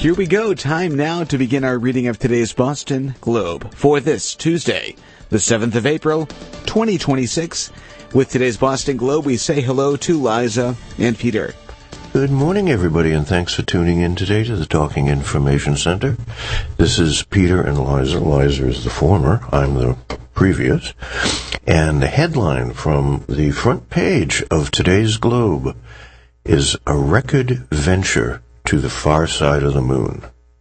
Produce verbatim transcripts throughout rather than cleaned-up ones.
Here we go. Time now to begin our reading of today's Boston Globe for this Tuesday, the seventh of April, twenty twenty-six. With today's Boston Globe, we say hello to Liza and Peter. Good morning, everybody, and thanks for tuning in today to the Talking Information Center. This is Peter and Liza. Liza is the former. I'm the previous. And the headline from the front page of today's Globe is A Record Venture to the Far Side of the Moon.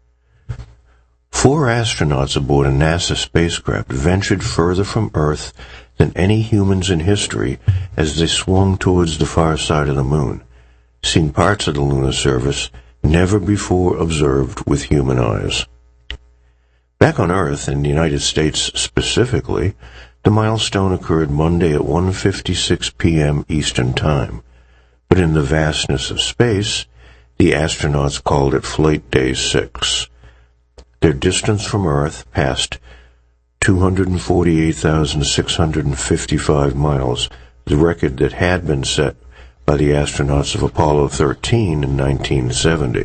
Four astronauts aboard a NASA spacecraft ventured further from Earth than any humans in history as they swung towards the far side of the moon, seeing parts of the lunar surface never before observed with human eyes. Back on Earth, in the United States specifically, the milestone occurred Monday at one fifty-six p.m. Eastern Time, but in the vastness of space, the astronauts called it Flight Day six. Their distance from Earth passed two hundred forty-eight thousand six hundred fifty-five miles, the record that had been set by the astronauts of Apollo thirteen in nineteen seventy.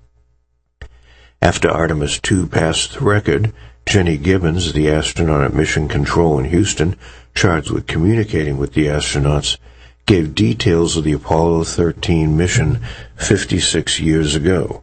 After Artemis two passed the record, Jenny Gibbons, the astronaut at Mission Control in Houston, charged with communicating with the astronauts, gave details of the Apollo thirteen mission fifty-six years ago.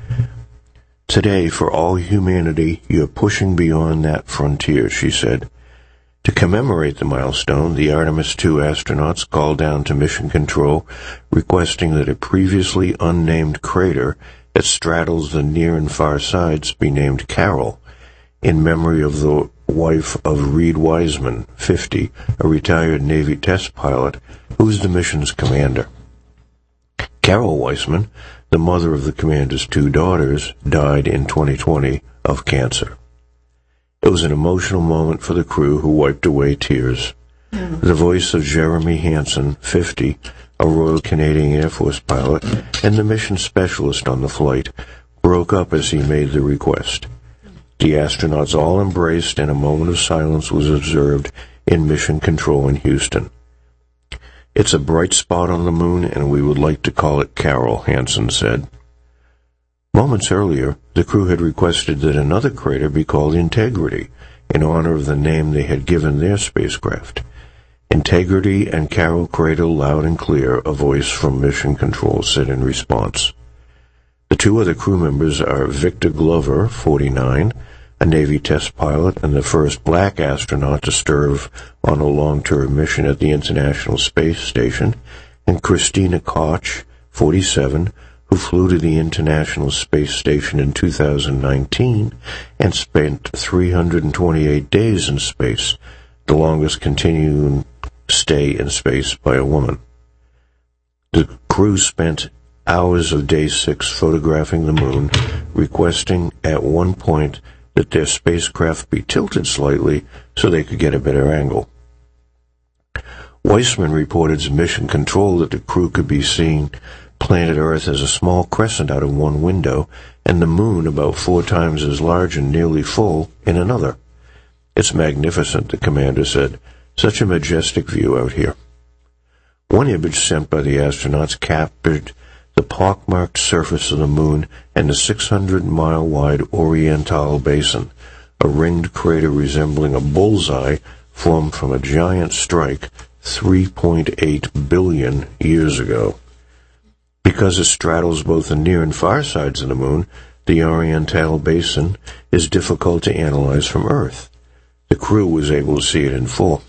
Today, for all humanity, you're pushing beyond that frontier, she said. To commemorate the milestone, the Artemis two astronauts called down to Mission Control, requesting that a previously unnamed crater that straddles the near and far sides be named Carol, in memory of the wife of Reed Wiseman, fifty, a retired Navy test pilot who was the mission's commander. Carol Wiseman, the mother of the commander's two daughters, died in twenty twenty of cancer. It was an emotional moment for the crew, who wiped away tears. Mm. The voice of Jeremy Hansen, fifty, a Royal Canadian Air Force pilot and the mission specialist on the flight, broke up as he made the request. The astronauts all embraced, and a moment of silence was observed in Mission Control in Houston. It's a bright spot on the moon, and we would like to call it Carol, Hansen said. Moments earlier, the crew had requested that another crater be called Integrity, in honor of the name they had given their spacecraft. Integrity and Carol Crater loud and clear, a voice from Mission Control said in response. The two other crew members are Victor Glover, forty-nine, a Navy test pilot and the first black astronaut to serve on a long-term mission at the International Space Station, and Christina Koch, forty-seven, who flew to the International Space Station in two thousand nineteen and spent three hundred twenty-eight days in space, the longest continuing stay in space by a woman. The crew spent hours of day six photographing the moon, requesting at one point that their spacecraft be tilted slightly so they could get a better angle. Weissman reported to Mission Control that the crew could be seen planet Earth as a small crescent out of one window, and the moon about four times as large and nearly full in another. It's magnificent, the commander said. Such a majestic view out here. One image sent by the astronauts captured the pockmarked surface of the moon and the six hundred mile wide Oriental Basin, a ringed crater resembling a bullseye formed from a giant strike three point eight billion years ago. Because it straddles both the near and far sides of the moon, the Oriental Basin is difficult to analyze from Earth. The crew was able to see it in full.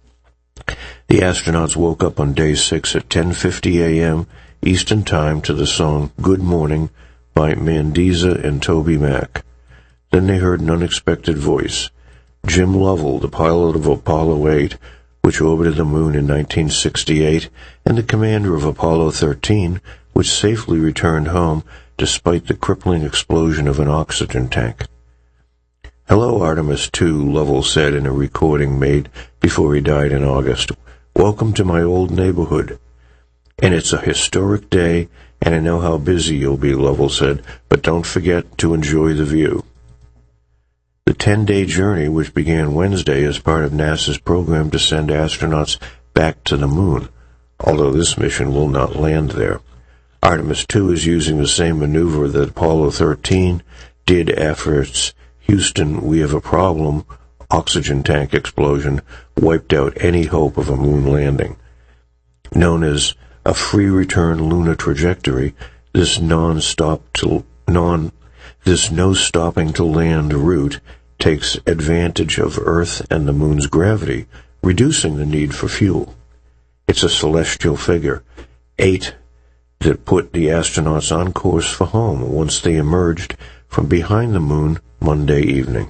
The astronauts woke up on day six at ten fifty a.m. Eastern Time to the song Good Morning by Mandiza and Toby Mac. Then they heard an unexpected voice. Jim Lovell, the pilot of Apollo eight, which orbited the moon in nineteen sixty-eight, and the commander of Apollo thirteen, which safely returned home despite the crippling explosion of an oxygen tank. Hello, Artemis two, Lovell said in a recording made before he died in August. Welcome to my old neighborhood. And it's a historic day, and I know how busy you'll be, Lovell said, but don't forget to enjoy the view. The ten-day journey, which began Wednesday as part of NASA's program to send astronauts back to the moon, although this mission will not land there. Artemis two is using the same maneuver that Apollo thirteen did after its Houston, we have a problem oxygen tank explosion wiped out any hope of a moon landing. Known as a free return lunar trajectory, this non-stop to non this no stopping to land route takes advantage of Earth and the moon's gravity, reducing the need for fuel. It's a celestial figure, eight, that put the astronauts on course for home once they emerged from behind the moon Monday evening.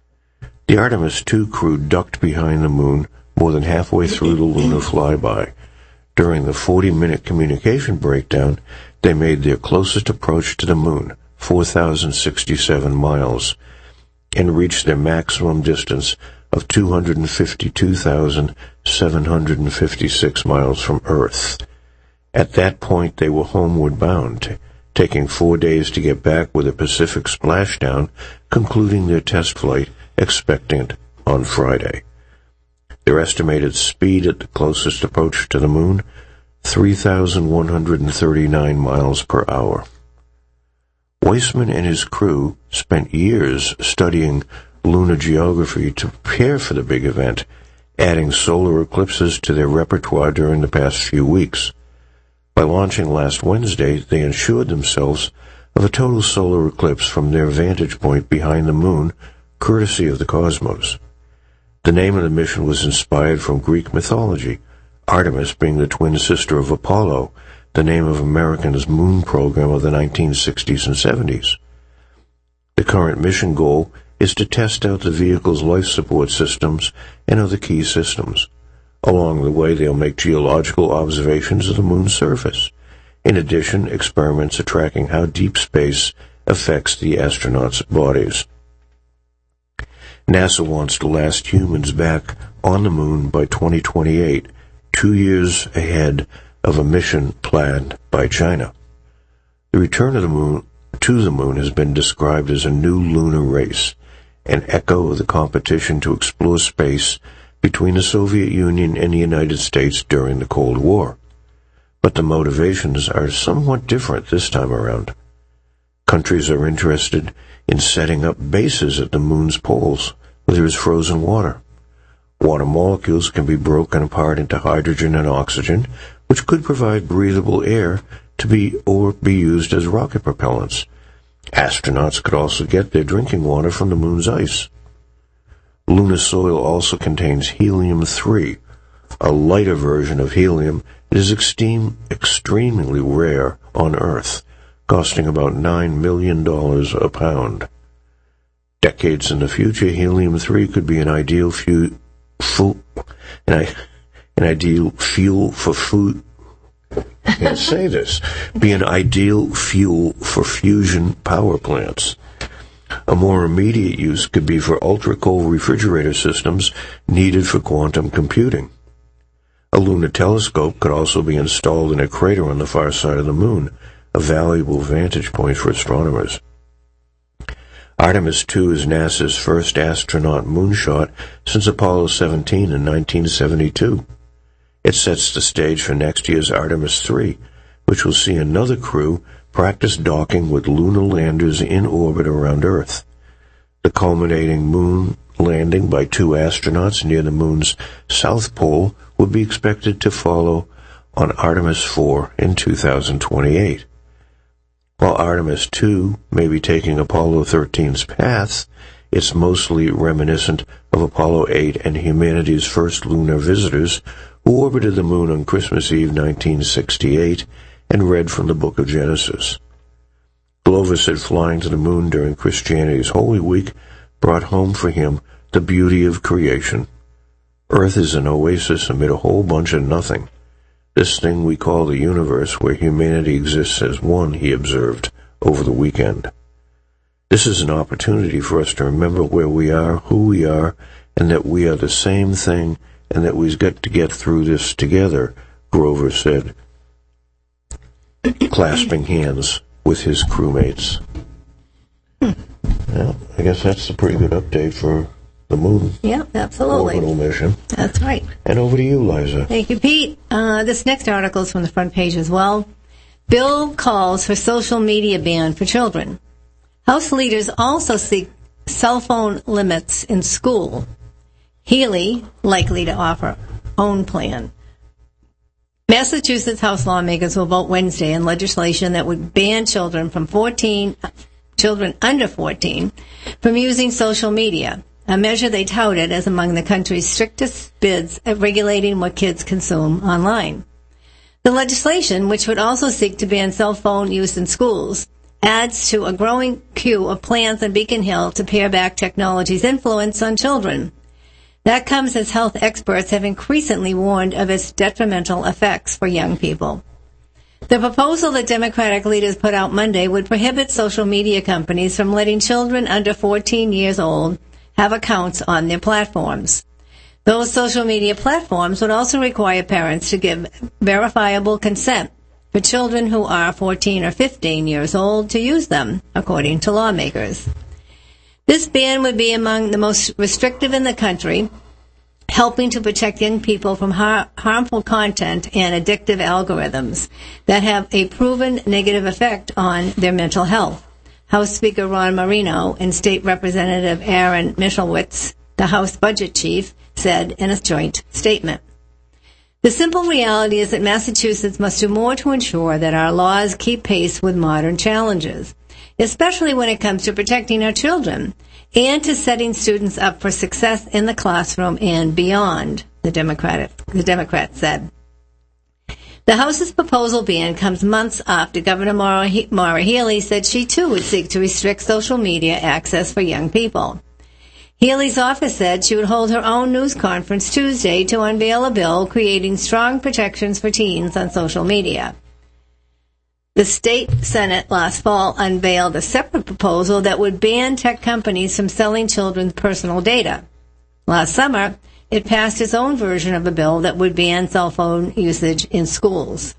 The Artemis two crew ducked behind the moon more than halfway through the lunar flyby. During the forty-minute communication breakdown, they made their closest approach to the moon, four thousand sixty-seven miles, and reached their maximum distance of two hundred fifty-two thousand seven hundred fifty-six miles from Earth. At that point, they were homeward bound, taking four days to get back with a Pacific splashdown, concluding their test flight expectant on Friday. Their estimated speed at the closest approach to the moon, three thousand one hundred thirty-nine miles per hour. Weissman and his crew spent years studying lunar geography to prepare for the big event, adding solar eclipses to their repertoire during the past few weeks. By launching last Wednesday, they ensured themselves of a total solar eclipse from their vantage point behind the moon, courtesy of the Cosmos. The name of the mission was inspired from Greek mythology, Artemis being the twin sister of Apollo, the name of America's moon program of the nineteen sixties and seventies. The current mission goal is to test out the vehicle's life support systems and other key systems. Along the way, they'll make geological observations of the moon's surface. In addition, experiments are tracking how deep space affects the astronauts' bodies. NASA wants to last humans back on the moon by twenty twenty-eight, two years ahead of a mission planned by China. The return of the moon to the moon has been described as a new lunar race, an echo of the competition to explore space between the Soviet Union and the United States during the Cold War. But the motivations are somewhat different this time around. Countries are interested in setting up bases at the moon's poles where there is frozen water. Water molecules can be broken apart into hydrogen and oxygen, which could provide breathable air to be or be used as rocket propellants. Astronauts could also get their drinking water from the moon's ice. Lunar soil also contains helium three, a lighter version of helium that is extreme, extremely rare on Earth, costing about nine million dollars a pound. Decades in the future, helium three could be an ideal fu- fu- an, an ideal fuel for food. I can't say this. Be an ideal fuel for fusion power plants. A more immediate use could be for ultra-cold refrigerator systems needed for quantum computing. A lunar telescope could also be installed in a crater on the far side of the moon, a valuable vantage point for astronomers. Artemis two is NASA's first astronaut moonshot since Apollo seventeen in nineteen seventy-two. It sets the stage for next year's Artemis three, which will see another crew practice docking with lunar landers in orbit around Earth. The culminating moon landing by two astronauts near the moon's south pole would be expected to follow on Artemis four in two thousand twenty-eight. While Artemis two may be taking Apollo thirteen's path, it's mostly reminiscent of Apollo eight and humanity's first lunar visitors who orbited the moon on Christmas Eve nineteen sixty-eight and read from the book of Genesis. Glover said flying to the moon during Christianity's Holy Week brought home for him the beauty of creation. Earth is an oasis amid a whole bunch of nothing. This thing we call the universe, where humanity exists as one, he observed over the weekend. This is an opportunity for us to remember where we are, who we are, and that we are the same thing, and that we've got to get through this together, Grover said, clasping hands with his crewmates. Hmm. Well, I guess that's a pretty good update for the moon. Yep, absolutely. Orbital mission. That's right. And over to you, Liza. Thank you, Pete. Uh, this next article is from the front page as well. Bill calls for social media ban for children. House leaders also seek cell phone limits in school. Healy likely to offer own plan. Massachusetts House lawmakers will vote Wednesday on legislation that would ban children from fourteen, children under fourteen, from using social media, a measure they touted as among the country's strictest bids at regulating what kids consume online. The legislation, which would also seek to ban cell phone use in schools, adds to a growing queue of plans on Beacon Hill to pare back technology's influence on children. That comes as health experts have increasingly warned of its detrimental effects for young people. The proposal that Democratic leaders put out Monday would prohibit social media companies from letting children under fourteen years old have accounts on their platforms. Those social media platforms would also require parents to give verifiable consent for children who are fourteen or fifteen years old to use them, according to lawmakers. This ban would be among the most restrictive in the country, helping to protect young people from har- harmful content and addictive algorithms that have a proven negative effect on their mental health. House Speaker Ron Marino and State Representative Aaron Michalowicz, the House Budget Chief, said in a joint statement. The simple reality is that Massachusetts must do more to ensure that our laws keep pace with modern challenges, especially when it comes to protecting our children and to setting students up for success in the classroom and beyond, the Democrat, the Democrat said. The House's proposal ban comes months after Governor Maura, he- Maura Healey said she too would seek to restrict social media access for young people. Healey's office said she would hold her own news conference Tuesday to unveil a bill creating strong protections for teens on social media. The state Senate last fall unveiled a separate proposal that would ban tech companies from selling children's personal data. Last summer, it passed its own version of a bill that would ban cell phone usage in schools.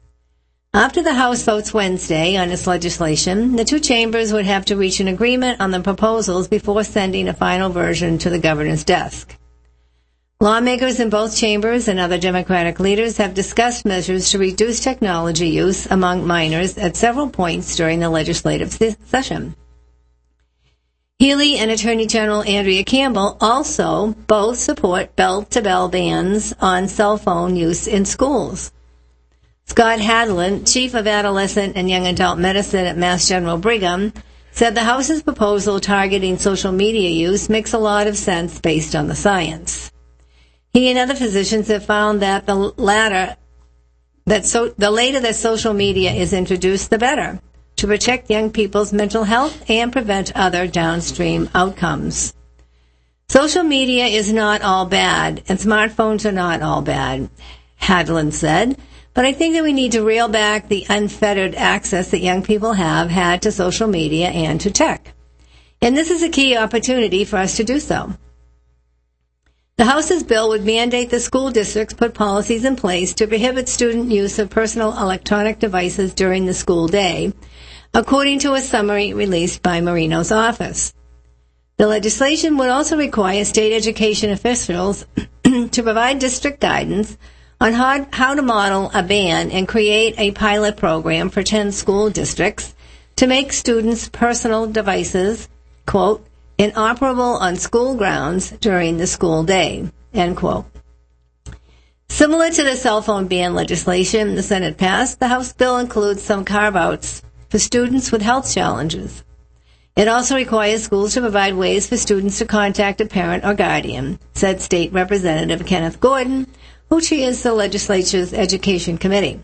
After the House votes Wednesday on its legislation, the two chambers would have to reach an agreement on the proposals before sending a final version to the governor's desk. Lawmakers in both chambers and other Democratic leaders have discussed measures to reduce technology use among minors at several points during the legislative session. Healey and Attorney General Andrea Campbell also both support bell-to-bell bans on cell phone use in schools. Scott Hadland, Chief of Adolescent and Young Adult Medicine at Mass General Brigham, said the House's proposal targeting social media use makes a lot of sense based on the science. He and other physicians have found that the latter, that so, the later that social media is introduced, the better, to protect young people's mental health and prevent other downstream outcomes. Social media is not all bad, and smartphones are not all bad, Hadland said. But I think that we need to reel back the unfettered access that young people have had to social media and to tech. And this is a key opportunity for us to do so. The House's bill would mandate the school districts put policies in place to prohibit student use of personal electronic devices during the school day, according to a summary released by Marino's office. The legislation would also require state education officials to provide district guidance on how, how to model a ban and create a pilot program for ten school districts to make students' personal devices, quote, inoperable on school grounds during the school day, end quote. Similar to the cell phone ban legislation the Senate passed, the House bill includes some carve-outs for students with health challenges. It also requires schools to provide ways for students to contact a parent or guardian, said State Representative Kenneth Gordon, who chairs the legislature's Education Committee.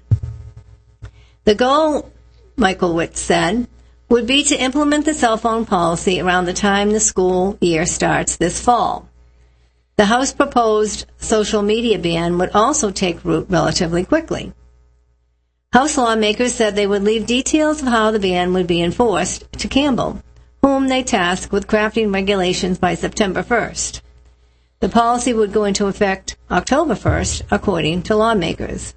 The goal, Michalowicz said, would be to implement the cell phone policy around the time the school year starts this fall. The House proposed social media ban would also take root relatively quickly. House lawmakers said they would leave details of how the ban would be enforced to Campbell, whom they tasked with crafting regulations by September first. The policy would go into effect October first, according to lawmakers.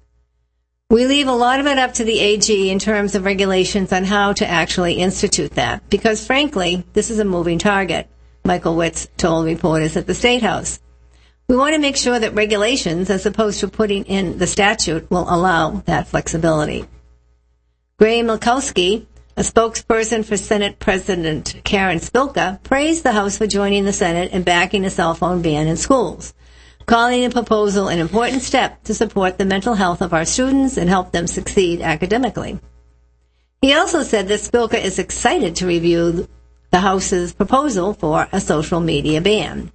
We leave a lot of it up to the A G in terms of regulations on how to actually institute that, because frankly, this is a moving target, Michalowicz told reporters at the State House. We want to make sure that regulations, as opposed to putting in the statute, will allow that flexibility. Gray Milkowski, a spokesperson for Senate President Karen Spilka, praised the House for joining the Senate and backing a cell phone ban in schools, calling the proposal an important step to support the mental health of our students and help them succeed academically. He also said that Spilka is excited to review the House's proposal for a social media ban.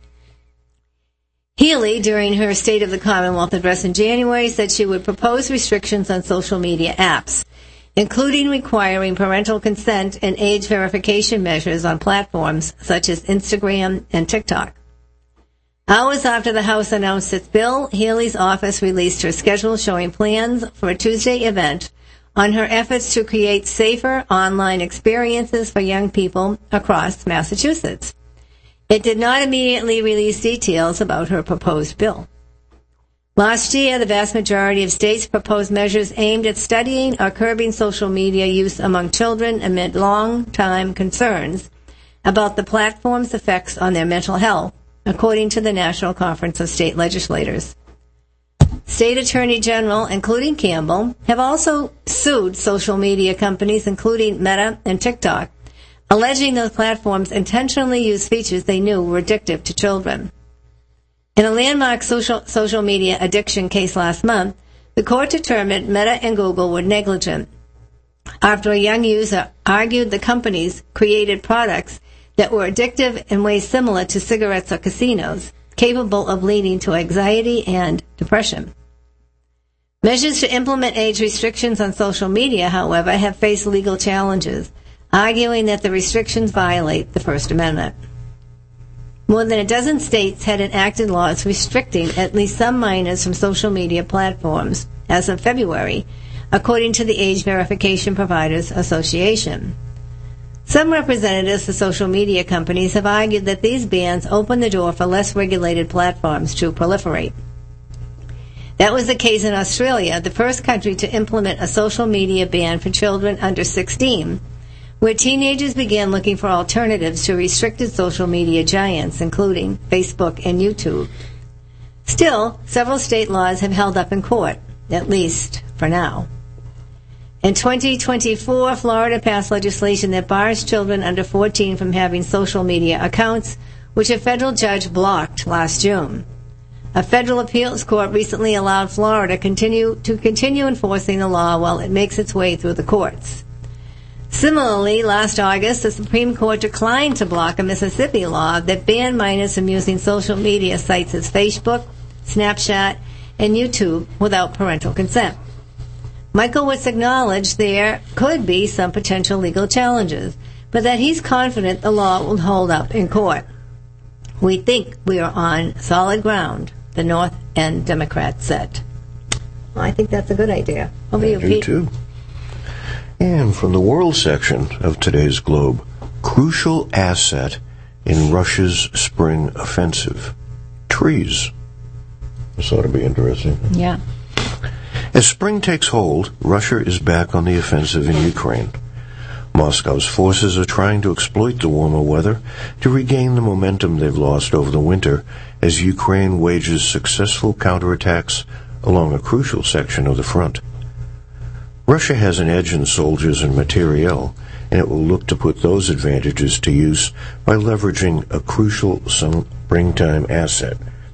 Healy, during her State of the Commonwealth address in January, said she would propose restrictions on social media apps, including requiring parental consent and age verification measures on platforms such as Instagram and TikTok. Hours after the House announced its bill, Healy's office released her schedule showing plans for a Tuesday event on her efforts to create safer online experiences for young people across Massachusetts. It did not immediately release details about her proposed bill. Last year, the vast majority of states proposed measures aimed at studying or curbing social media use among children amid long-time concerns about the platform's effects on their mental health, according to the National Conference of State Legislators. State Attorney General, including Campbell, have also sued social media companies, including Meta and TikTok, alleging those platforms intentionally use features they knew were addictive to children. In a landmark social, social media addiction case last month, the court determined Meta and Google were negligent after a young user argued the companies created products that were addictive in ways similar to cigarettes or casinos, capable of leading to anxiety and depression. Measures to implement age restrictions on social media, however, have faced legal challenges, arguing that the restrictions violate the First Amendment. More than a dozen states had enacted laws restricting at least some minors from social media platforms as of February, according to the Age Verification Providers Association. Some representatives of social media companies have argued that these bans open the door for less regulated platforms to proliferate. That was the case in Australia, the first country to implement a social media ban for children under sixteen, where teenagers began looking for alternatives to restricted social media giants, including Facebook and YouTube. Still, several state laws have held up in court, at least for now. In twenty twenty-four, Florida passed legislation that bars children under fourteen from having social media accounts, which a federal judge blocked last June. A federal appeals court recently allowed Florida continue, to continue enforcing the law while it makes its way through the courts. Similarly, last August, the Supreme Court declined to block a Mississippi law that banned minors from using social media sites as Facebook, Snapchat, and YouTube without parental consent. Michaelwitz acknowledged there could be some potential legal challenges, but that he's confident the law will hold up in court. We think we are on solid ground, the North End Democrats said. Well, I think that's a good idea. Over I you, do Pete. too. And from the world section of today's Globe, crucial asset in Russia's spring offensive. Trees. This ought to be interesting. Yeah. As spring takes hold, Russia is back on the offensive in Ukraine. Moscow's forces are trying to exploit the warmer weather to regain the momentum they've lost over the winter as Ukraine wages successful counterattacks along a crucial section of the front. Russia has an edge in soldiers and materiel, and it will look to put those advantages to use by leveraging a crucial springtime asset: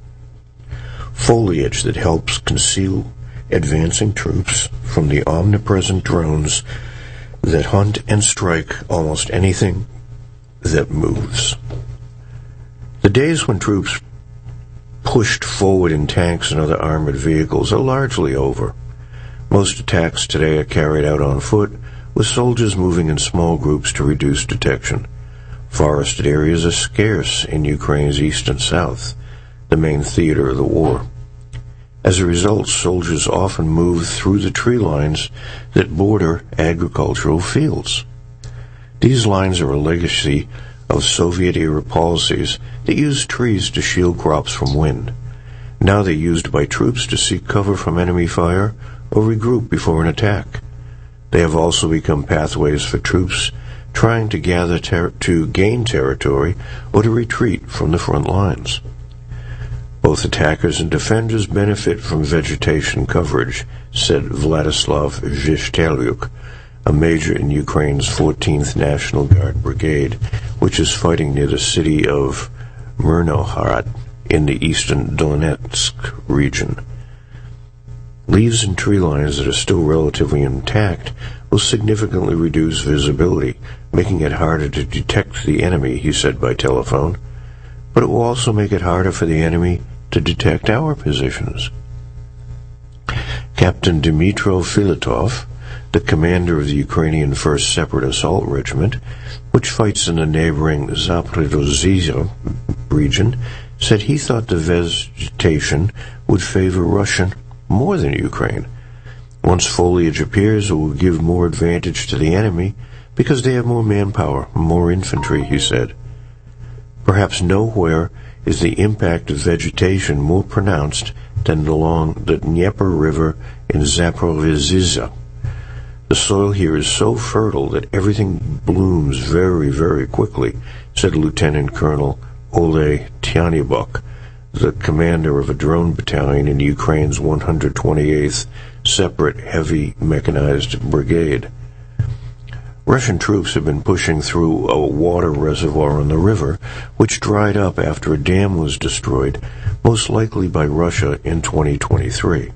foliage that helps conceal advancing troops from the omnipresent drones that hunt and strike almost anything that moves. The days when troops pushed forward in tanks and other armored vehicles are largely over. Most attacks today are carried out on foot, with soldiers moving in small groups to reduce detection. Forested areas are scarce in Ukraine's east and south, the main theater of the war. As a result, soldiers often move through the tree lines that border agricultural fields. These lines are a legacy of Soviet-era policies that used trees to shield crops from wind. Now they're used by troops to seek cover from enemy fire or regroup before an attack. They have also become pathways for troops trying to gather ter- to gain territory or to retreat from the front lines. Both attackers and defenders benefit from vegetation coverage, said Vladislav Zhishtalyuk, a major in Ukraine's fourteenth National Guard Brigade, which is fighting near the city of Myrnohorod in the eastern Donetsk region. Leaves and tree lines that are still relatively intact will significantly reduce visibility, making it harder to detect the enemy, he said by telephone. But it will also make it harder for the enemy to detect our positions. Captain Dmytro Filatov, the commander of the Ukrainian first Separate Assault Regiment, which fights in the neighboring Zaporozhye region, said he thought the vegetation would favor Russia more than Ukraine. Once foliage appears, it will give more advantage to the enemy because they have more manpower, more infantry, he said. Perhaps nowhere is the impact of vegetation more pronounced than along the Dnieper River in Zaporizhzhia. The soil here is so fertile that everything blooms very, very quickly, said Lieutenant Colonel Ole Tyanibok, the commander of a drone battalion in Ukraine's one hundred twenty-eighth Separate Heavy Mechanized Brigade. Russian troops have been pushing through a water reservoir on the river, which dried up after a dam was destroyed, most likely by Russia in twenty twenty-three.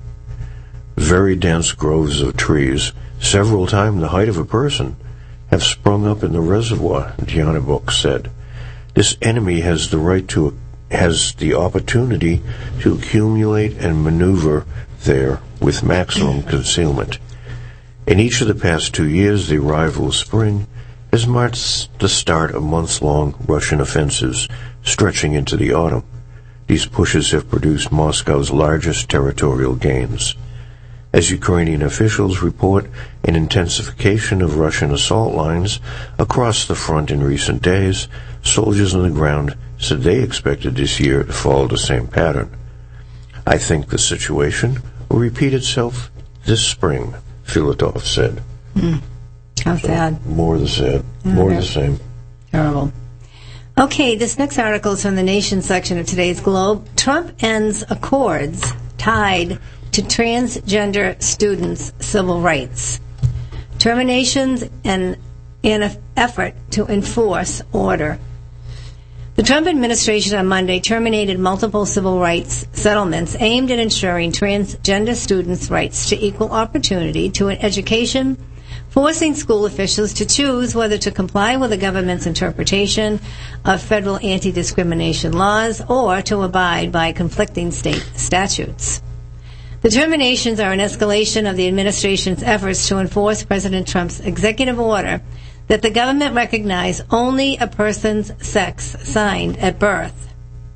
Very dense groves of trees, several times the height of a person, have sprung up in the reservoir, Tyanibok said. This enemy has the right to, has the opportunity to accumulate and maneuver there with maximum concealment. In each of the past two years, the arrival of spring has marked the start of months-long Russian offensives stretching into the autumn. These pushes have produced Moscow's largest territorial gains. As Ukrainian officials report an intensification of Russian assault lines across the front in recent days, soldiers on the ground said they expected this year to follow the same pattern. I think the situation will repeat itself this spring, Filatov said. Mm. How so sad. More of the sad. Yeah, more of the same. Terrible. Okay, this next article is from the Nation section of today's Globe. Trump ends accords tied to transgender students' civil rights. Terminations and in an effort to enforce order. The Trump administration on Monday terminated multiple civil rights settlements aimed at ensuring transgender students' rights to equal opportunity to an education, forcing school officials to choose whether to comply with the government's interpretation of federal anti-discrimination laws or to abide by conflicting state statutes. The terminations are an escalation of the administration's efforts to enforce President Trump's executive order that the government recognize only a person's sex assigned at birth.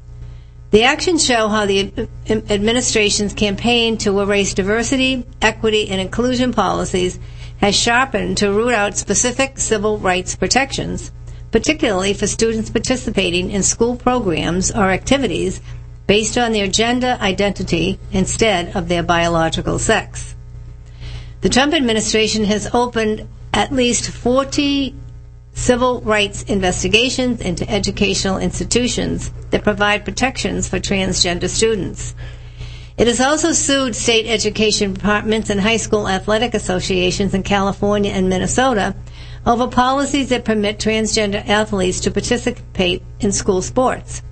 The actions show how the administration's campaign to erase diversity, equity, and inclusion policies has sharpened to root out specific civil rights protections, particularly for students participating in school programs or activities based on their gender identity instead of their biological sex. The Trump administration has opened at least forty civil rights investigations into educational institutions that provide protections for transgender students. It has also sued state education departments and high school athletic associations in California and Minnesota over policies that permit transgender athletes to participate in school sports.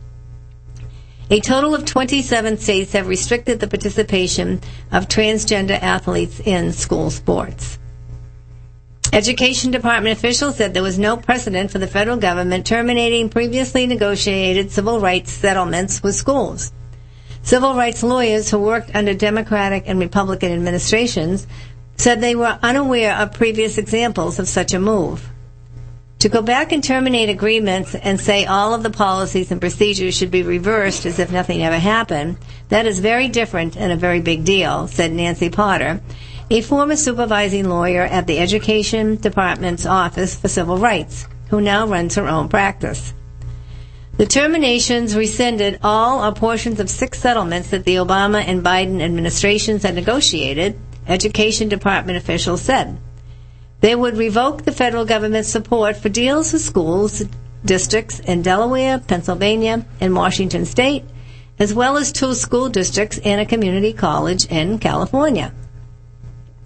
A total of twenty-seven states have restricted the participation of transgender athletes in school sports. Education Department officials said there was no precedent for the federal government terminating previously negotiated civil rights settlements with schools. Civil rights lawyers who worked under Democratic and Republican administrations said they were unaware of previous examples of such a move. To go back and terminate agreements and say all of the policies and procedures should be reversed as if nothing ever happened, that is very different and a very big deal, said Nancy Potter, a former supervising lawyer at the Education Department's Office for Civil Rights, who now runs her own practice. The terminations rescinded all or portions of six settlements that the Obama and Biden administrations had negotiated, Education Department officials said. They would revoke the federal government's support for deals with schools, districts in Delaware, Pennsylvania, and Washington State, as well as two school districts and a community college in California.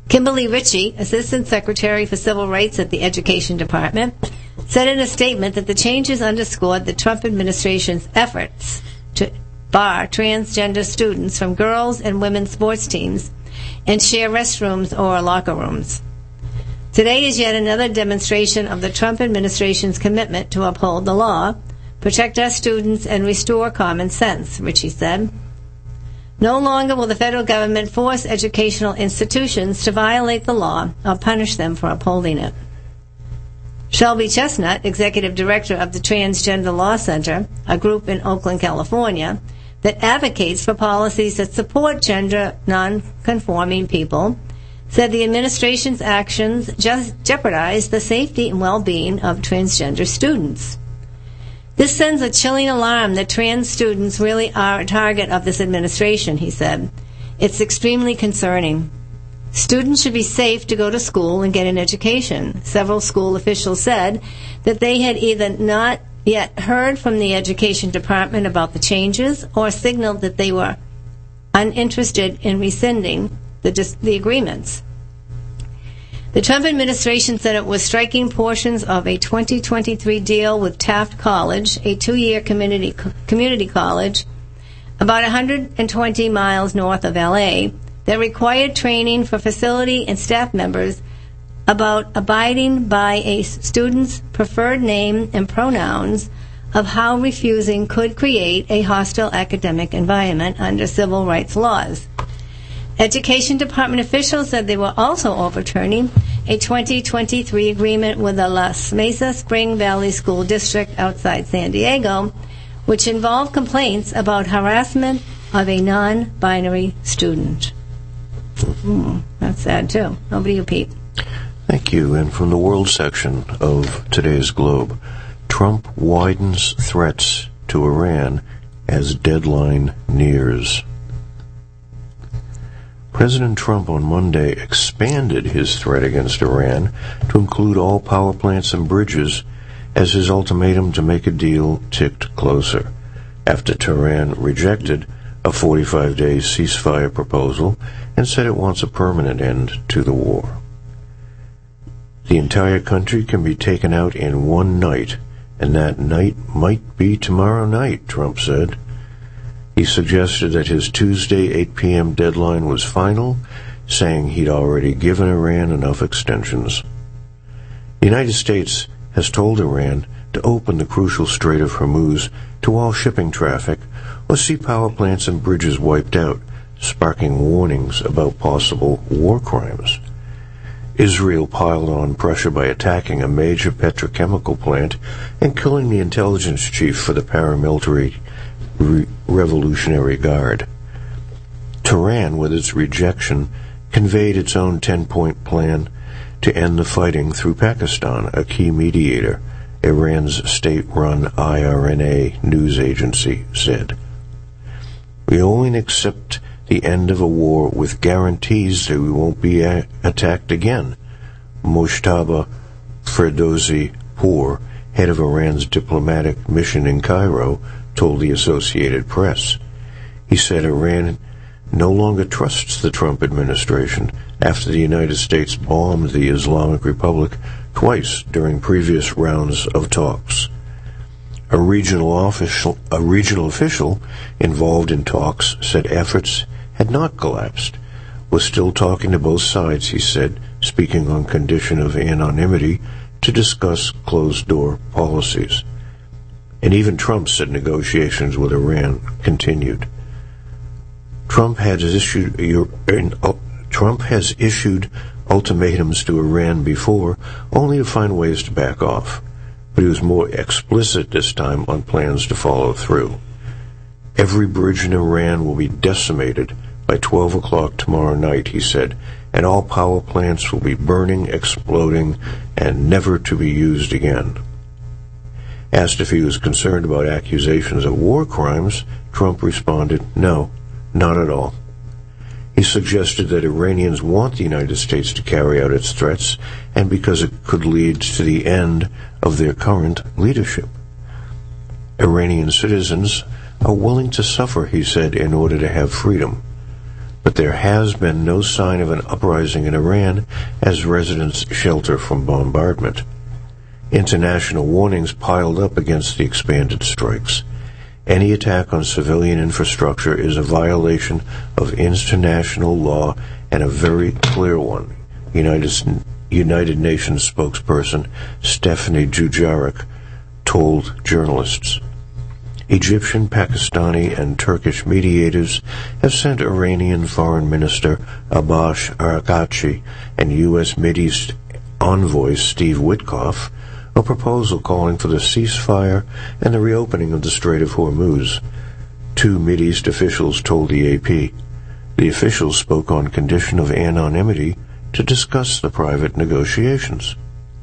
Kimberly Ritchie, Assistant Secretary for Civil Rights at the Education Department, said in a statement that the changes underscored the Trump administration's efforts to bar transgender students from girls' and women's sports teams and share restrooms or locker rooms. Today is yet another demonstration of the Trump administration's commitment to uphold the law, protect our students, and restore common sense, Ritchie said. No longer will the federal government force educational institutions to violate the law or punish them for upholding it. Shelby Chestnut, executive director of the Transgender Law Center, a group in Oakland, California, that advocates for policies that support gender non-conforming people, said the administration's actions just jeopardize the safety and well-being of transgender students. This sends a chilling alarm that trans students really are a target of this administration, he said. It's extremely concerning. Students should be safe to go to school and get an education. Several school officials said that they had either not yet heard from the Education Department about the changes or signaled that they were uninterested in rescinding the, dis- the agreements. The Trump administration said it was striking portions of a twenty twenty-three deal with Taft College, a two-year community community college about one hundred twenty miles north of L A, that required training for facility and staff members about abiding by a student's preferred name and pronouns, of how refusing could create a hostile academic environment under civil rights laws. Education Department officials said they were also overturning a twenty twenty-three agreement with the Las Mesa Spring Valley School District outside San Diego, which involved complaints about harassment of a non-binary student. Mm, that's sad, too. Over to you, Pete. Thank you. And from the world section of today's Globe, Trump widens threats to Iran as deadline nears. President Trump on Monday expanded his threat against Iran to include all power plants and bridges as his ultimatum to make a deal ticked closer, after Tehran rejected a forty-five day ceasefire proposal and said it wants a permanent end to the war. The entire country can be taken out in one night, and that night might be tomorrow night, Trump said. He suggested that his Tuesday eight p.m. deadline was final, saying he'd already given Iran enough extensions. The United States has told Iran to open the crucial Strait of Hormuz to all shipping traffic or see power plants and bridges wiped out, sparking warnings about possible war crimes. Israel piled on pressure by attacking a major petrochemical plant and killing the intelligence chief for the paramilitary Re- Revolutionary Guard. Tehran, with its rejection, conveyed its own ten-point plan to end the fighting through Pakistan, a key mediator, Iran's state-run I R N A news agency said. We only accept the end of a war with guarantees that we won't be a- attacked again, Mojtaba Ferdowsi Pour, head of Iran's diplomatic mission in Cairo, told the Associated Press. He said Iran no longer trusts the Trump administration after the United States bombed the Islamic Republic twice during previous rounds of talks. A regional official, a regional official involved in talks said efforts had not collapsed, was still talking to both sides, he said, speaking on condition of anonymity to discuss closed-door policies. And even Trump said negotiations with Iran continued. Trump has issued Trump has issued ultimatums to Iran before, only to find ways to back off. But he was more explicit this time on plans to follow through. Every bridge in Iran will be decimated by twelve o'clock tomorrow night, he said, and all power plants will be burning, exploding, and never to be used again. Asked if he was concerned about accusations of war crimes, Trump responded, no, not at all. He suggested that Iranians want the United States to carry out its threats, and because it could lead to the end of their current leadership. Iranian citizens are willing to suffer, he said, in order to have freedom. but there has been no sign of an uprising in Iran as residents shelter from bombardment. International warnings piled up against the expanded strikes. Any attack on civilian infrastructure is a violation of international law, and a very clear one. United, United Nations spokesperson Stephanie Dujarric told journalists. Egyptian, Pakistani, and Turkish mediators have sent Iranian Foreign Minister Abbas Araghchi and U S Mideast envoy Steve Witkoff a proposal calling for the ceasefire and the reopening of the Strait of Hormuz. Two Mideast officials told the A P. The officials spoke on condition of anonymity to discuss the private negotiations.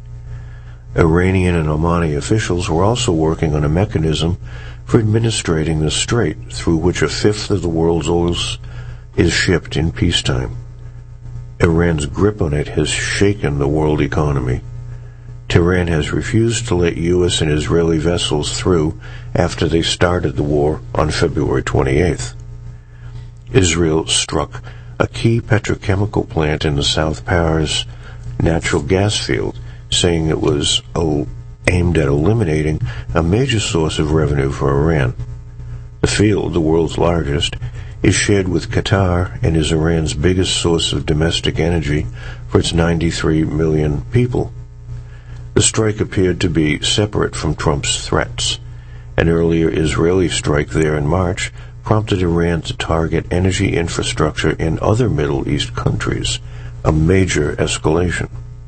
Iranian and Omani officials were also working on a mechanism for administrating the strait through which a fifth of the world's oil is shipped in peacetime. Iran's grip on it has shaken the world economy. Tehran has refused to let U S and Israeli vessels through after they started the war on February twenty-eighth. Israel struck a key petrochemical plant in the South Paris natural gas field, saying it was oh, aimed at eliminating a major source of revenue for Iran. The field, the world's largest, is shared with Qatar and is Iran's biggest source of domestic energy for its ninety-three million people. The strike appeared to be separate from Trump's threats. An earlier Israeli strike there in March prompted Iran to target energy infrastructure in other Middle East countries, a major escalation.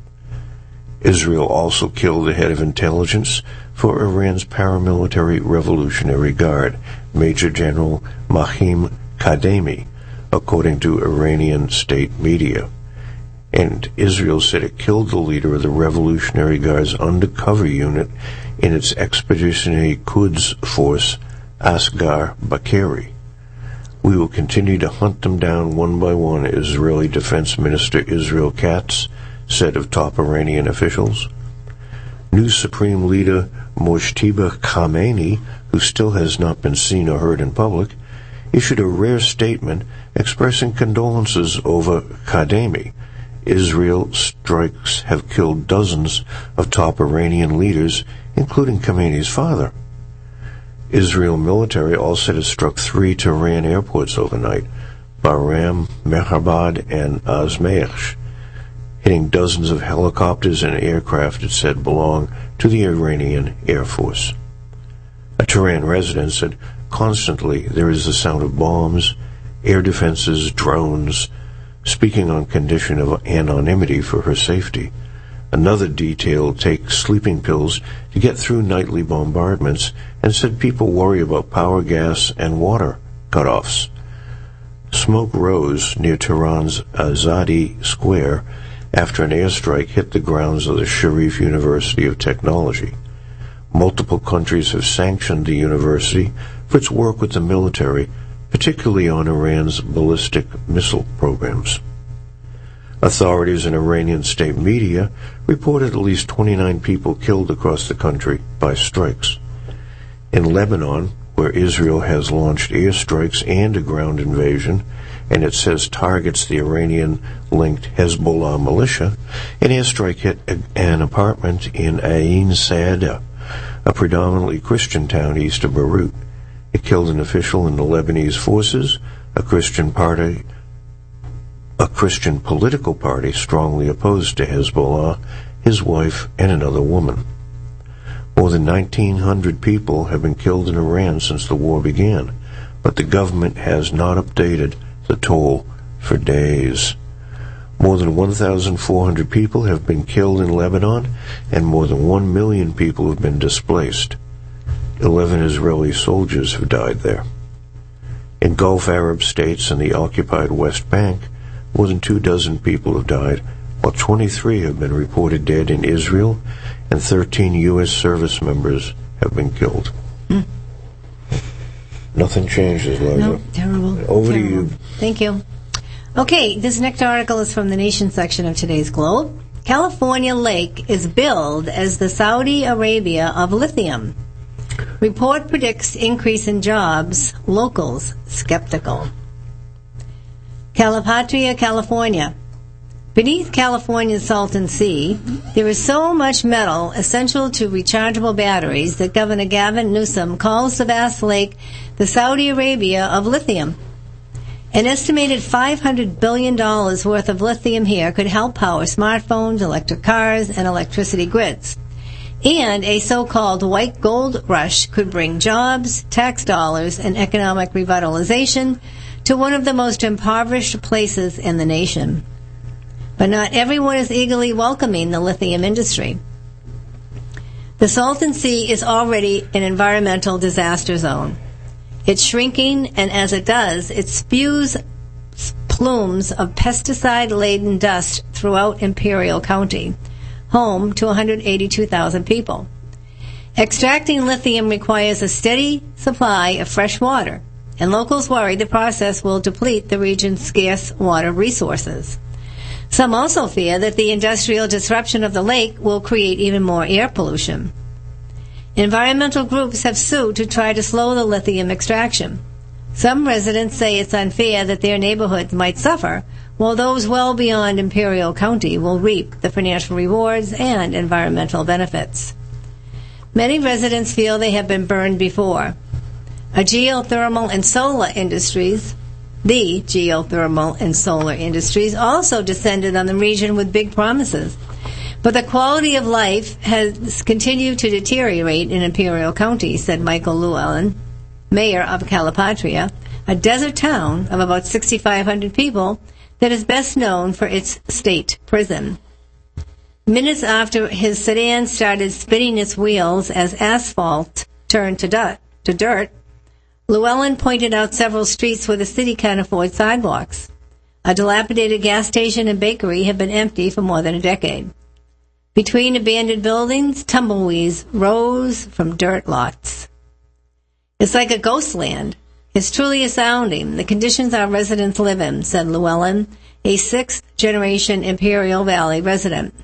Israel also killed the head of intelligence for Iran's paramilitary Revolutionary Guard, Major General Mahim Kademi, according to Iranian state media. And Israel said it killed the leader of the Revolutionary Guard's undercover unit in its Expeditionary Quds Force, Asghar Bakeri. We will continue to hunt them down one by one, Israeli Defense Minister Israel Katz said of top Iranian officials. New Supreme Leader Mojtaba Khamenei, who still has not been seen or heard in public, issued a rare statement expressing condolences over Kademi. Israel strikes have killed dozens of top Iranian leaders, including Khamenei's father. Israel military also has struck three Tehran airports overnight, Bahram, Mehrabad, and Azmaish, hitting dozens of helicopters and aircraft it said belong to the Iranian Air Force. A Tehran resident said, constantly there is the sound of bombs, air defenses, drones, speaking on condition of anonymity for her safety. Another detailed take sleeping pills to get through nightly bombardments and said people worry about power, gas, and water cutoffs. Smoke rose near Tehran's Azadi Square after an airstrike hit the grounds of the Sharif University of Technology. Multiple countries have sanctioned the university for its work with the military, particularly on Iran's ballistic missile programs. Authorities in Iranian state media reported at least twenty-nine people killed across the country by strikes. In Lebanon, where Israel has launched airstrikes and a ground invasion, and it says targets the Iranian-linked Hezbollah militia, an airstrike hit an apartment in Ain Saada, a predominantly Christian town east of Beirut. It killed an official in the Lebanese forces, a Christian party, a Christian political party strongly opposed to Hezbollah, his wife, and another woman. More than nineteen hundred people have been killed in Iran since the war began, but the government has not updated the toll for days. More than one thousand four hundred people have been killed in Lebanon, and more than one million people have been displaced. Eleven Israeli soldiers have died there. In Gulf Arab states and the occupied West Bank, more than two dozen people have died, while twenty-three have been reported dead in Israel, and thirteen U S service members have been killed. Mm. Nothing changes, Liza. No, terrible. Over terrible. to you. Thank you. Okay, this next article is from the Nation section of today's Globe. California Lake is billed as the Saudi Arabia of lithium. Report predicts increase in jobs. Locals skeptical. Calipatria, California. Beneath California's Salton Sea, there is so much metal essential to rechargeable batteries that Governor Gavin Newsom calls the vast lake the Saudi Arabia of lithium. An estimated five hundred billion dollars worth of lithium here could help power smartphones, electric cars, and electricity grids. And a so-called white gold rush could bring jobs, tax dollars, and economic revitalization to one of the most impoverished places in the nation. But not everyone is eagerly welcoming the lithium industry. The Salton Sea is already an environmental disaster zone. It's shrinking, and as it does, it spews plumes of pesticide-laden dust throughout Imperial County, home to one hundred eighty-two thousand people. Extracting lithium requires a steady supply of fresh water, and locals worry the process will deplete the region's scarce water resources. Some also fear that the industrial disruption of the lake will create even more air pollution. Environmental groups have sued to try to slow the lithium extraction. Some residents say it's unfair that their neighborhoods might suffer, while those well beyond Imperial County will reap the financial rewards and environmental benefits. Many residents feel they have been burned before. A geothermal and solar industries, the geothermal and solar industries also descended on the region with big promises. But the quality of life has continued to deteriorate in Imperial County, said Michael Llewellyn, mayor of Calipatria, a desert town of about six thousand five hundred people that is best known for its state prison. Minutes after his sedan started spinning its wheels as asphalt turned to dirt, to dirt, Llewellyn pointed out several streets where the city can't afford sidewalks. A dilapidated gas station and bakery have been empty for more than a decade. Between abandoned buildings, tumbleweeds rose from dirt lots. It's like a ghost land. It's truly astounding, the conditions our residents live in, said Llewellyn, a sixth-generation Imperial Valley resident.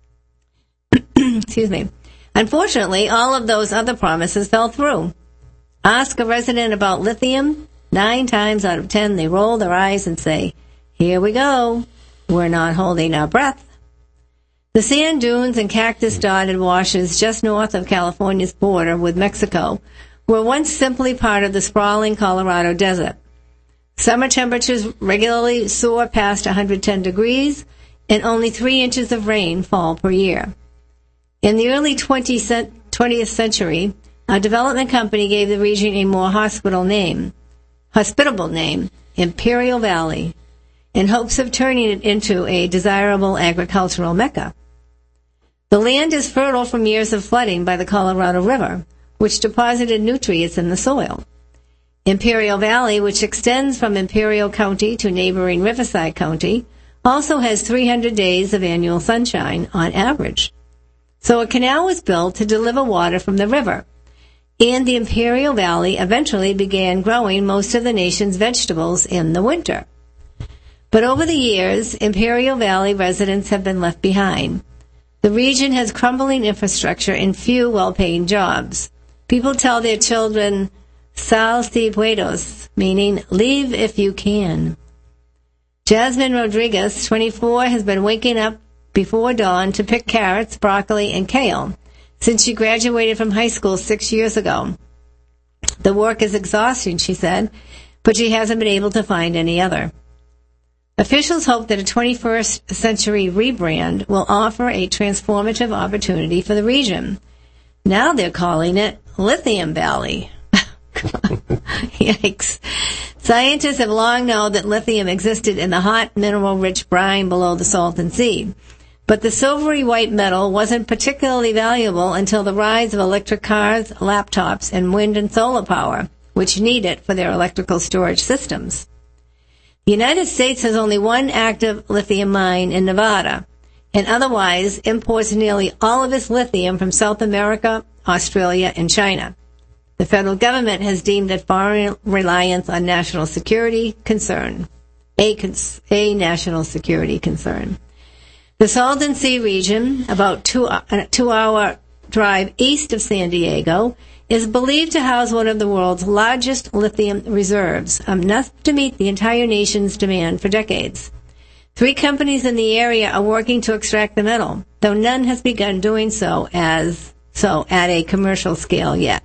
Excuse me. Unfortunately, all of those other promises fell through. Ask a resident about lithium, nine times out of ten they roll their eyes and say, "Here we go. We're not holding our breath." The sand dunes and cactus-dotted washes just north of California's border with Mexico were once simply part of the sprawling Colorado desert. Summer temperatures regularly soar past one hundred ten degrees, and only three inches of rain fall per year. In the early twentieth century, a development company gave the region a more hospitable name, hospitable name, Imperial Valley, in hopes of turning it into a desirable agricultural mecca. The land is fertile from years of flooding by the Colorado River, which deposited nutrients in the soil. Imperial Valley, which extends from Imperial County to neighboring Riverside County, also has three hundred days of annual sunshine on average. So a canal was built to deliver water from the river, and the Imperial Valley eventually began growing most of the nation's vegetables in the winter. But over the years, Imperial Valley residents have been left behind. The region has crumbling infrastructure and few well-paying jobs. People tell their children, "Sal si puedes," meaning leave if you can. Jasmine Rodriguez, twenty-four, has been waking up before dawn to pick carrots, broccoli, and kale since she graduated from high school six years ago. The work is exhausting, she said, but she hasn't been able to find any other. Officials hope that a twenty-first century rebrand will offer a transformative opportunity for the region. Now they're calling it Lithium Valley. Yikes. Scientists have long known that lithium existed in the hot, mineral-rich brine below the Salton Sea. But the silvery white metal wasn't particularly valuable until the rise of electric cars, laptops, and wind and solar power, which need it for their electrical storage systems. The United States has only one active lithium mine in Nevada, and otherwise imports nearly all of its lithium from South America, Australia, and China. The federal government has deemed that foreign reliance on national security concern, a, cons- a national security concern. The Salton Sea region, about two, a two-hour drive east of San Diego, is believed to house one of the world's largest lithium reserves, enough to meet the entire nation's demand for decades. Three companies in the area are working to extract the metal, though none has begun doing so as so at a commercial scale yet.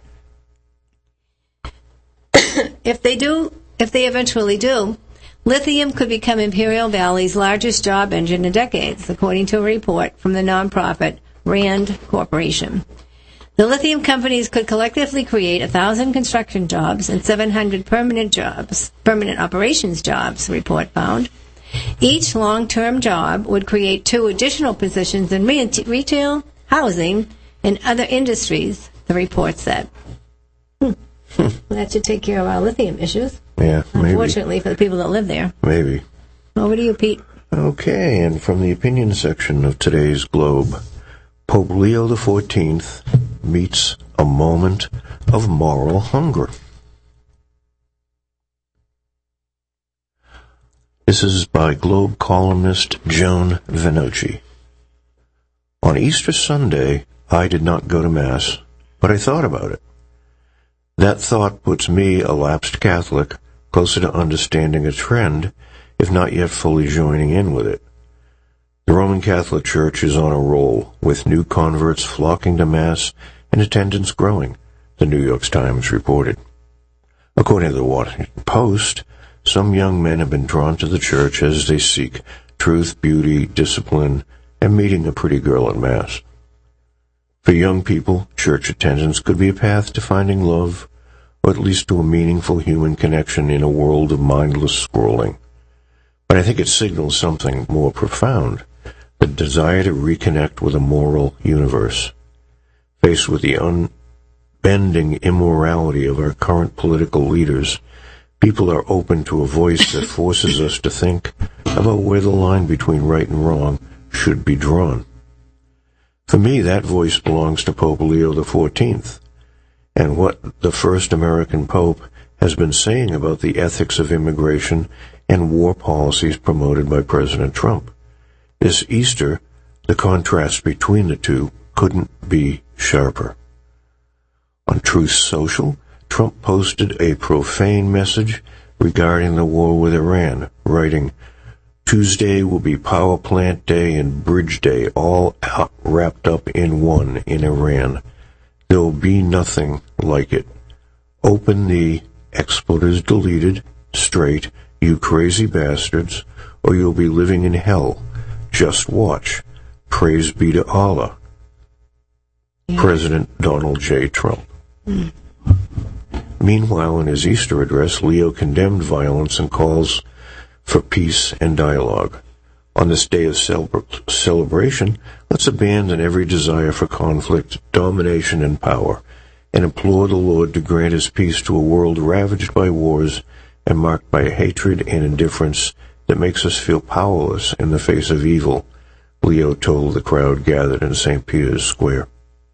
If they do, if they eventually do, lithium could become Imperial Valley's largest job engine in decades, according to a report from the nonprofit RAND Corporation. The lithium companies could collectively create one thousand construction jobs and seven hundred permanent jobs, permanent operations jobs, the report found. Each long-term job would create two additional positions in re- retail, housing, and other industries, the report said. Hmm. That should take care of our lithium issues. Yeah, maybe. Unfortunately for the people that live there. Maybe. Over to you, Pete. Okay, and from the opinion section of today's Globe, Pope Leo the fourteenth meets a moment of moral hunger. This is by Globe columnist Joan Venoci. On Easter Sunday, I did not go to Mass, but I thought about it. That thought puts me, a lapsed Catholic, closer to understanding a trend, if not yet fully joining in with it. The Roman Catholic Church is on a roll, with new converts flocking to Mass and attendance growing, the New York Times reported. According to the Washington Post, some young men have been drawn to the church as they seek truth, beauty, discipline, and meeting a pretty girl at Mass. For young people, church attendance could be a path to finding love, or at least to a meaningful human connection in a world of mindless scrolling. But I think it signals something more profound, the desire to reconnect with a moral universe. Faced with the unbending immorality of our current political leaders, people are open to a voice that forces us to think about where the line between right and wrong should be drawn. For me, that voice belongs to Pope Leo the fourteenth, and what the first American pope has been saying about the ethics of immigration and war policies promoted by President Trump. This Easter, the contrast between the two couldn't be sharper. On Truth Social, Trump posted a profane message regarding the war with Iran, writing, "Tuesday will be Power Plant Day and Bridge Day, all out, wrapped up in one in Iran. There'll be nothing like it. Open the expletives deleted, straight, you crazy bastards, or you'll be living in hell. Just watch. Praise be to Allah." Yeah. President Donald J. Trump. Mm. Meanwhile, in his Easter address, Leo condemned violence and calls for peace and dialogue. On this day of celebra- celebration, let's abandon every desire for conflict, domination, and power, and implore the Lord to grant his peace to a world ravaged by wars and marked by a hatred and indifference that makes us feel powerless in the face of evil, Leo told the crowd gathered in Saint Peter's Square.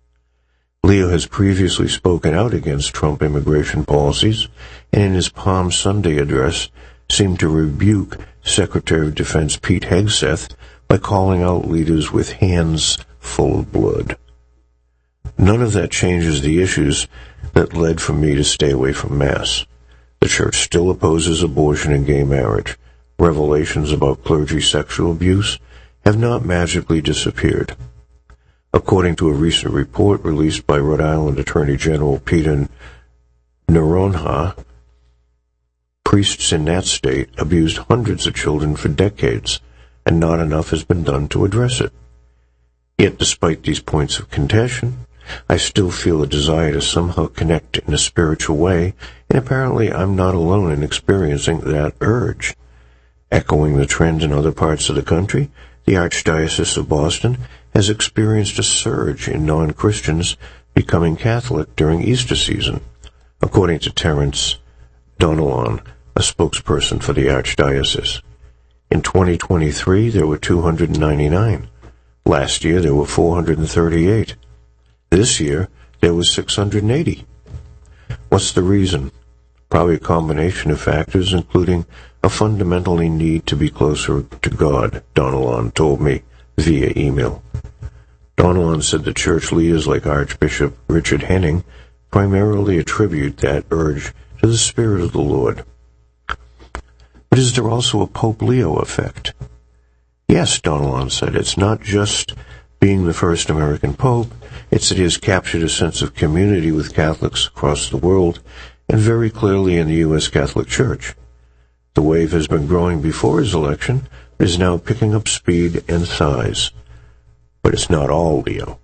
Leo has previously spoken out against Trump immigration policies, and in his Palm Sunday address seemed to rebuke Secretary of Defense Pete Hegseth by calling out leaders with hands full of blood. None of that changes the issues that led for me to stay away from Mass. The Church still opposes abortion and gay marriage. Revelations about clergy sexual abuse have not magically disappeared. According to a recent report released by Rhode Island Attorney General Peter Noronha, priests in that state abused hundreds of children for decades, and not enough has been done to address it. Yet, despite these points of contention, I still feel a desire to somehow connect in a spiritual way, and apparently I'm not alone in experiencing that urge. Echoing the trend in other parts of the country, the Archdiocese of Boston has experienced a surge in non-Christians becoming Catholic during Easter season, according to Terence Donelon, a spokesperson for the Archdiocese. In twenty twenty-three, there were two hundred ninety-nine. Last year, there were four hundred thirty-eight. This year, there was six hundred eighty. What's the reason? Probably a combination of factors, including a fundamentally need to be closer to God, Donelon told me via email. Donelon said the church leaders like Archbishop Richard Henning primarily attribute that urge to the Spirit of the Lord. But is there also a Pope Leo effect? Yes, Donilon said, it's not just being the first American Pope, it's that he has captured a sense of community with Catholics across the world, and very clearly in the U S Catholic Church. The wave has been growing before his election, but is now picking up speed and size. But it's not all Leo.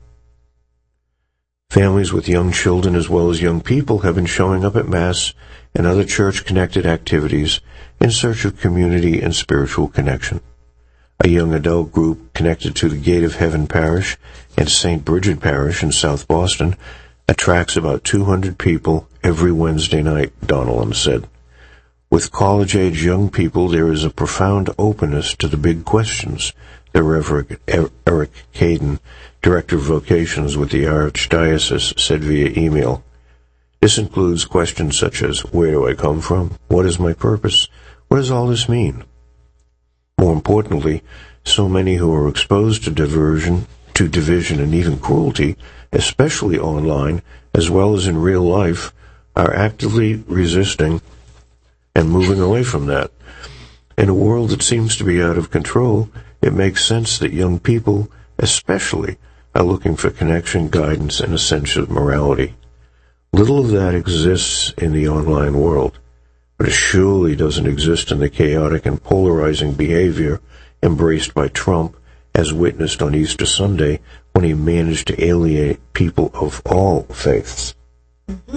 Families with young children as well as young people have been showing up at Mass and other church-connected activities in search of community and spiritual connection. A young adult group connected to the Gate of Heaven Parish and Saint Bridget Parish in South Boston attracts about two hundred people every Wednesday night, Donilon said. With college-age young people, there is a profound openness to the big questions, the Reverend Eric Caden, Director of Vocations with the Archdiocese, said via email. This includes questions such as, where do I come from? What is my purpose? What does all this mean? More importantly, so many who are exposed to diversion, to division and even cruelty, especially online, as well as in real life, are actively resisting and moving away from that. In a world that seems to be out of control, it makes sense that young people, especially, are looking for connection, guidance, and a sense of morality. Little of that exists in the online world, but it surely doesn't exist in the chaotic and polarizing behavior embraced by Trump, as witnessed on Easter Sunday when he managed to alienate people of all faiths. Mm-hmm.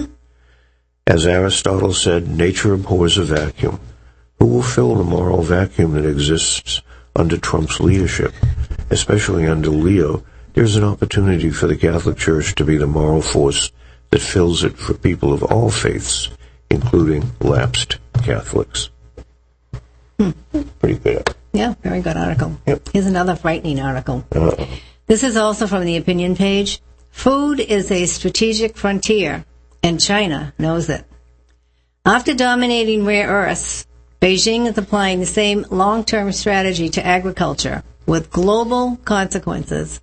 As Aristotle said, nature abhors a vacuum. Who will fill the moral vacuum that exists under Trump's leadership? Especially under Leo, there's an opportunity for the Catholic Church to be the moral force that fills it for people of all faiths, including lapsed Catholics. Hmm. Pretty good. Yeah, very good article. Yep. Here's another frightening article. Uh-oh. This is also from the opinion page. Food is a strategic frontier, and China knows it. After dominating rare earths, Beijing is applying the same long-term strategy to agriculture with global consequences.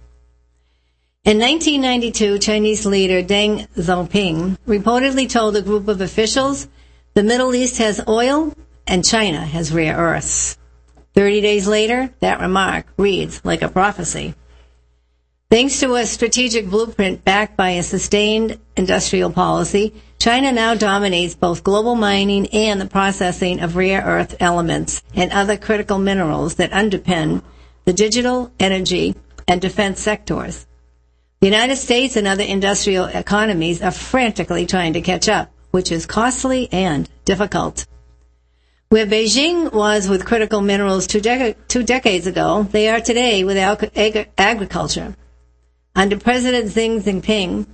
In nineteen ninety-two, Chinese leader Deng Xiaoping reportedly told a group of officials, the Middle East has oil and China has rare earths. Thirty days later, that remark reads like a prophecy. Thanks to a strategic blueprint backed by a sustained industrial policy, China now dominates both global mining and the processing of rare earth elements and other critical minerals that underpin the digital, energy, and defense sectors. The United States and other industrial economies are frantically trying to catch up, which is costly and difficult. Where Beijing was with critical minerals two, dec- two decades ago, they are today with ag- agriculture. Under President Xi Jinping,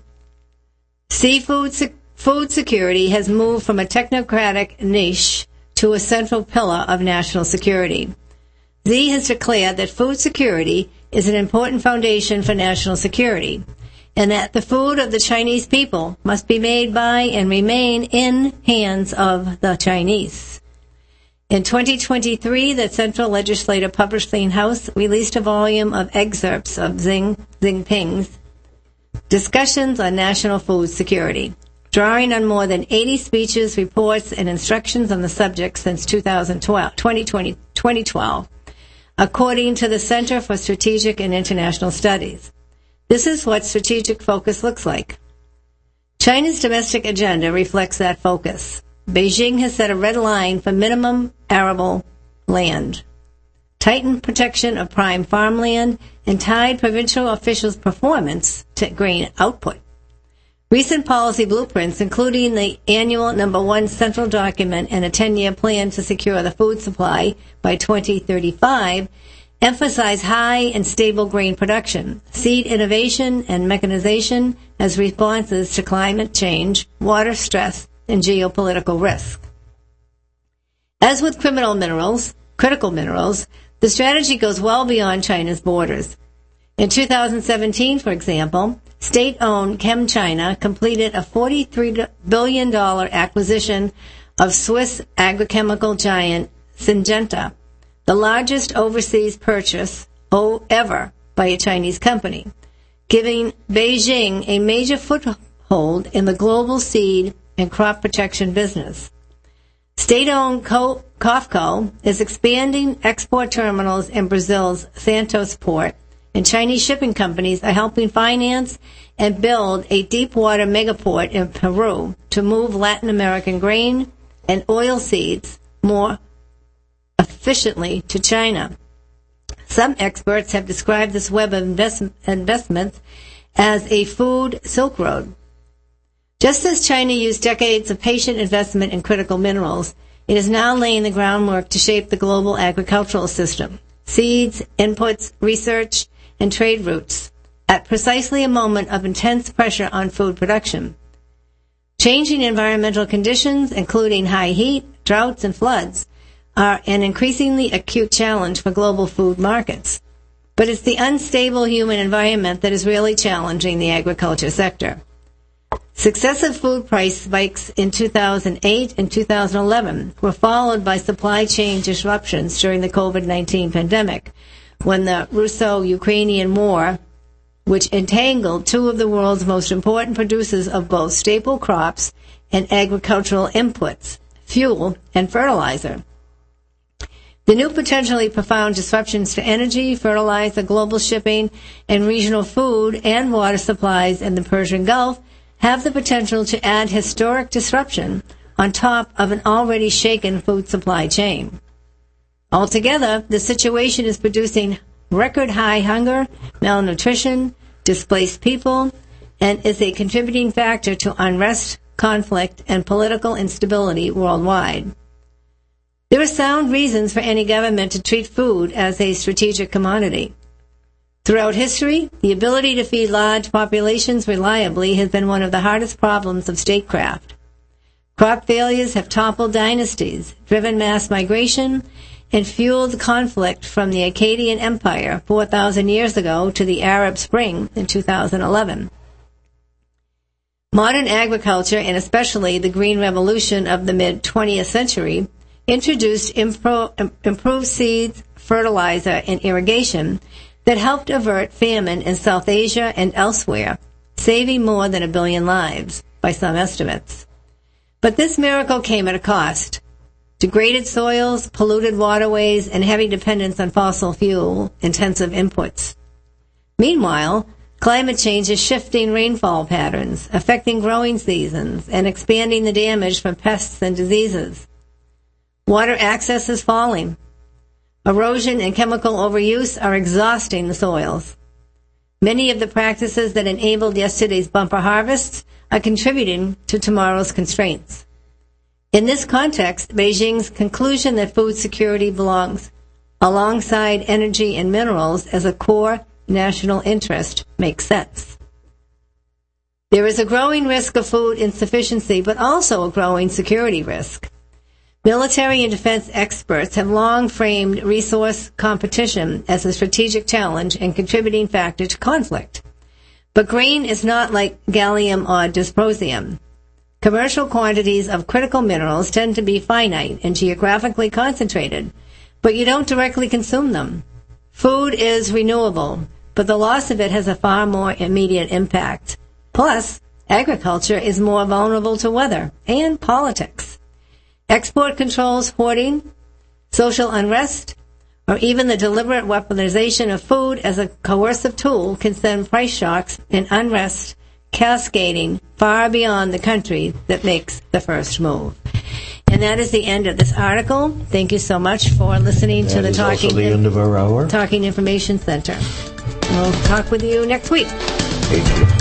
seafood se- food security has moved from a technocratic niche to a central pillar of national security. Xi has declared that food security is an important foundation for national security, and that the food of the Chinese people must be made by and remain in hands of the Chinese. In twenty twenty-three, the Central Legislative Publishing House released a volume of excerpts of Xi Jinping's discussions on national food security, drawing on more than eighty speeches, reports, and instructions on the subject since two thousand twelve, twenty twenty, twenty twelve, according to the Center for Strategic and International Studies. This is what strategic focus looks like. China's domestic agenda reflects that focus. Beijing has set a red line for minimum arable land, tightened protection of prime farmland, and tied provincial officials' performance to grain output. Recent policy blueprints, including the annual number one central document and a ten-year plan to secure the food supply by twenty thirty-five, emphasize high and stable grain production, seed innovation, and mechanization as responses to climate change, water stress, and geopolitical risk. As with criminal minerals, critical minerals, the strategy goes well beyond China's borders. In two thousand seventeen, for example, state-owned ChemChina completed a forty-three billion dollars acquisition of Swiss agrochemical giant Syngenta, the largest overseas purchase ever by a Chinese company, giving Beijing a major foothold foothold in the global seed and crop protection business. State-owned Co- COFCO is expanding export terminals in Brazil's Santos port, and Chinese shipping companies are helping finance and build a deep-water megaport in Peru to move Latin American grain and oil seeds more efficiently to China. Some experts have described this web of invest- investments as a food Silk Road. Just as China used decades of patient investment in critical minerals, it is now laying the groundwork to shape the global agricultural system, seeds, inputs, research, and trade routes, at precisely a moment of intense pressure on food production. Changing environmental conditions, including high heat, droughts, and floods, are an increasingly acute challenge for global food markets. But it's the unstable human environment that is really challenging the agriculture sector. Successive food price spikes in two thousand eight and two thousand eleven were followed by supply chain disruptions during the covid nineteen pandemic, when the Russo-Ukrainian War, which entangled two of the world's most important producers of both staple crops and agricultural inputs, fuel and fertilizer. The new potentially profound disruptions to energy, fertilizer, global shipping, and regional food and water supplies in the Persian Gulf have the potential to add historic disruption on top of an already shaken food supply chain. Altogether, the situation is producing record high hunger, malnutrition, displaced people, and is a contributing factor to unrest, conflict, and political instability worldwide. There are sound reasons for any government to treat food as a strategic commodity. Throughout history, the ability to feed large populations reliably has been one of the hardest problems of statecraft. Crop failures have toppled dynasties, driven mass migration, and fueled conflict from the Akkadian Empire four thousand years ago to the Arab Spring in two thousand eleven. Modern agriculture, and especially the Green Revolution of the mid-twentieth century, introduced impro- improved seeds, fertilizer, and irrigation that helped avert famine in South Asia and elsewhere, saving more than a billion lives, by some estimates. But this miracle came at a cost. Degraded soils, polluted waterways, and heavy dependence on fossil fuel-intensive inputs. Meanwhile, climate change is shifting rainfall patterns, affecting growing seasons, and expanding the damage from pests and diseases. Water access is falling. Erosion and chemical overuse are exhausting the soils. Many of the practices that enabled yesterday's bumper harvests are contributing to tomorrow's constraints. In this context, Beijing's conclusion that food security belongs alongside energy and minerals as a core national interest makes sense. There is a growing risk of food insufficiency, but also a growing security risk. Military and defense experts have long framed resource competition as a strategic challenge and contributing factor to conflict. But grain is not like gallium or dysprosium. Commercial quantities of critical minerals tend to be finite and geographically concentrated, but you don't directly consume them. Food is renewable, but the loss of it has a far more immediate impact. Plus, agriculture is more vulnerable to weather and politics. Export controls, hoarding, social unrest, or even the deliberate weaponization of food as a coercive tool can send price shocks and unrest cascading far beyond the country that makes the first move. And that is the end of this article. Thank you so much for listening that to the is Talking also the end of our hour. Talking Information Center. We'll talk with you next week. Thank you.